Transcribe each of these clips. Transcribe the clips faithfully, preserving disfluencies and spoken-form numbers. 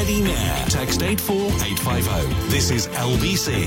Eddie Mair. Text eight four eight five zero. This is L B C.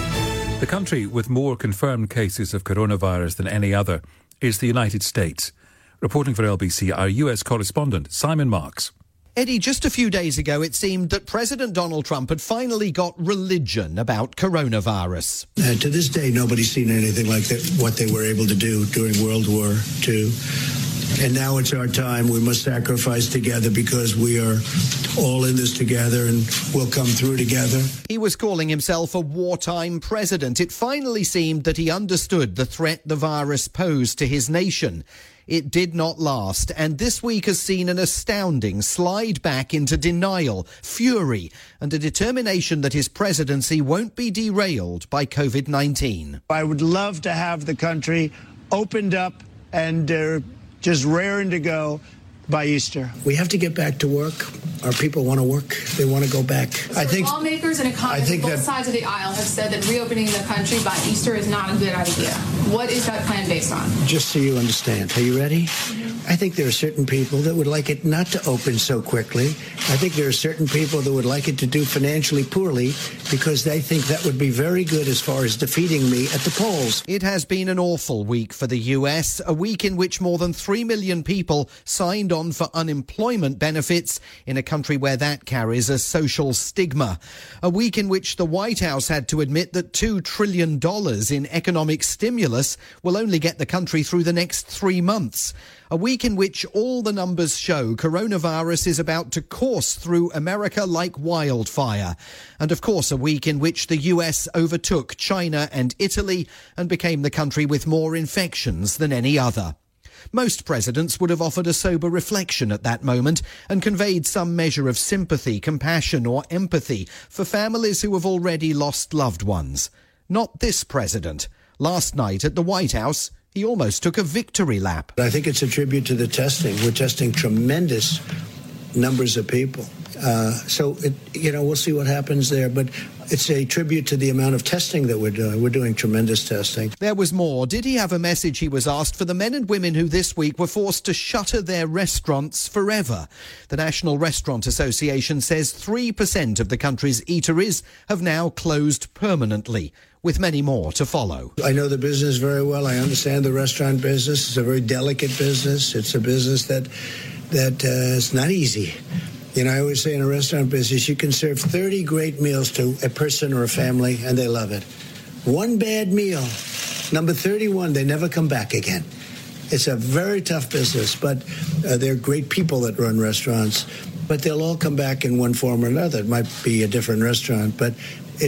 The country with more confirmed cases of coronavirus than any other is the United States. Reporting for L B C, our U S correspondent, Simon Marks. Eddie, just a few days ago, it seemed that President Donald Trump had finally got religion about coronavirus. Uh, to this day, nobody's seen anything like that, what they were able to do during World War Two. And now it's our time. We must sacrifice together because we are all in this together and we'll come through together. He was calling himself a wartime president. It finally seemed that he understood the threat the virus posed to his nation. It did not last, and this week has seen an astounding slide back into denial, fury, and a determination that his presidency won't be derailed by COVID nineteen. I would love to have the country opened up and uh, just raring to go by Easter. We have to get back to work. Our people want to work. They want to go back. So I think lawmakers and economists on both that, sides of the aisle have said that reopening the country by Easter is not a good idea. What is that plan based on? Just so you understand. Are you ready? Mm-hmm. I think there are certain people that would like it not to open so quickly. I think there are certain people that would like it to do financially poorly because they think that would be very good as far as defeating me at the polls. It has been an awful week for the U S, a week in which more than three million people signed on for unemployment benefits in a country where that carries a social stigma. A week in which the White House had to admit that two trillion dollars in economic stimulus will only get the country through the next three months. A week in which all the numbers show coronavirus is about to course through America like wildfire. And of course, a week in which the U S overtook China and Italy and became the country with more infections than any other. Most presidents would have offered a sober reflection at that moment and conveyed some measure of sympathy, compassion or empathy for families who have already lost loved ones. Not this president. Last night at the White House, he almost took a victory lap. I think it's a tribute to the testing. We're testing tremendous numbers of people. Uh, so, it, you know, we'll see what happens there. But it's a tribute to the amount of testing that we're doing. We're doing tremendous testing. There was more. Did he have a message, he was asked, for the men and women who this week were forced to shutter their restaurants forever? The National Restaurant Association says three percent of the country's eateries have now closed permanently, with many more to follow. I know the business very well. I understand the restaurant business. It's a very delicate business. It's a business that that uh, is not easy. You know, I always say in a restaurant business, you can serve thirty great meals to a person or a family, and they love it. One bad meal, number thirty-one, they never come back again. It's a very tough business, but uh, they're great people that run restaurants. But they'll all come back in one form or another. It might be a different restaurant, but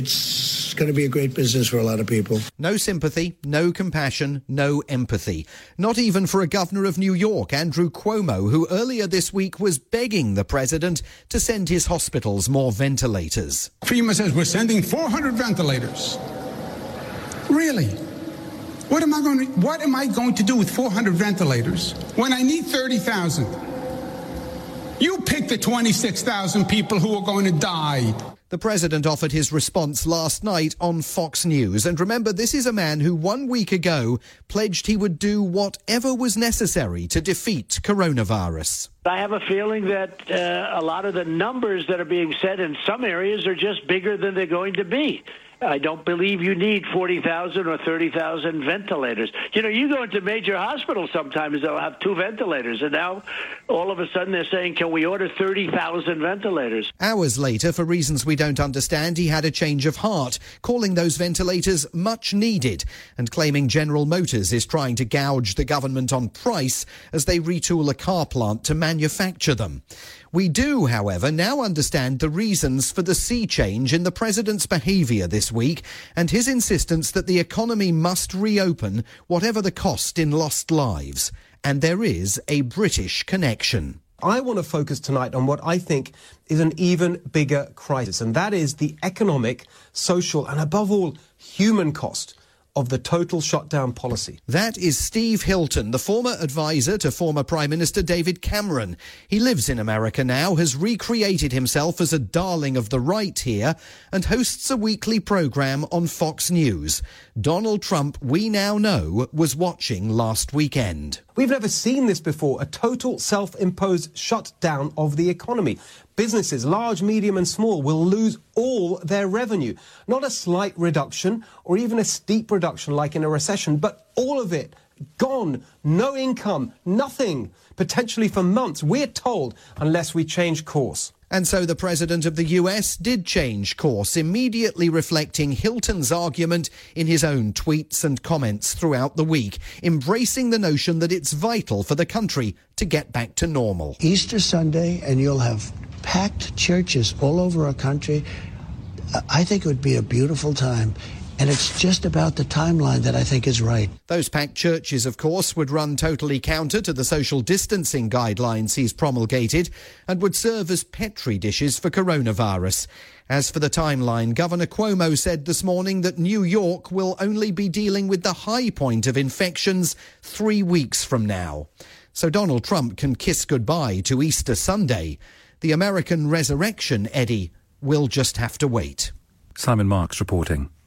it's going to be a great business for a lot of people. No sympathy, no compassion, no empathy. Not even for a governor of New York, Andrew Cuomo, who earlier this week was begging the president to send his hospitals more ventilators. FEMA says we're sending four hundred ventilators. Really? What am I going to, what am I going to do with four hundred ventilators when I need thirty thousand? You pick the twenty-six thousand people who are going to die. The president offered his response last night on Fox News. And remember, this is a man who one week ago pledged he would do whatever was necessary to defeat coronavirus. I have a feeling that uh, a lot of the numbers that are being said in some areas are just bigger than they're going to be. I don't believe you need forty thousand or thirty thousand ventilators. You know, you go into major hospitals sometimes, they'll have two ventilators. And now, all of a sudden, they're saying, can we order thirty thousand ventilators? Hours later, for reasons we don't understand, he had a change of heart, calling those ventilators much needed and claiming General Motors is trying to gouge the government on price as they retool a car plant to manufacture them. We do, however, now understand the reasons for the sea change in the president's behaviour this week and his insistence that the economy must reopen, whatever the cost in lost lives. And there is a British connection. I want to focus tonight on what I think is an even bigger crisis, and that is the economic, social, and above all, human cost of the total shutdown policy. That is Steve Hilton, the former advisor to former Prime Minister David Cameron. He lives in America now, has recreated himself as a darling of the right here, and hosts a weekly programme on Fox News. Donald Trump, we now know, was watching last weekend. We've never seen this before, a total self-imposed shutdown of the economy. Businesses, large, medium and small, will lose all their revenue. Not a slight reduction or even a steep reduction like in a recession, but all of it gone. No income, nothing, potentially for months, we're told, unless we change course. And so the president of the U S did change course, immediately reflecting Hilton's argument in his own tweets and comments throughout the week, embracing the notion that it's vital for the country to get back to normal. Easter Sunday, and you'll have packed churches all over our country. I think it would be a beautiful time. And it's just about the timeline that I think is right. Those packed churches, of course, would run totally counter to the social distancing guidelines he's promulgated and would serve as petri dishes for coronavirus. As for the timeline, Governor Cuomo said this morning that New York will only be dealing with the high point of infections three weeks from now. So Donald Trump can kiss goodbye to Easter Sunday. The American resurrection, Eddie, will just have to wait. Simon Marks reporting.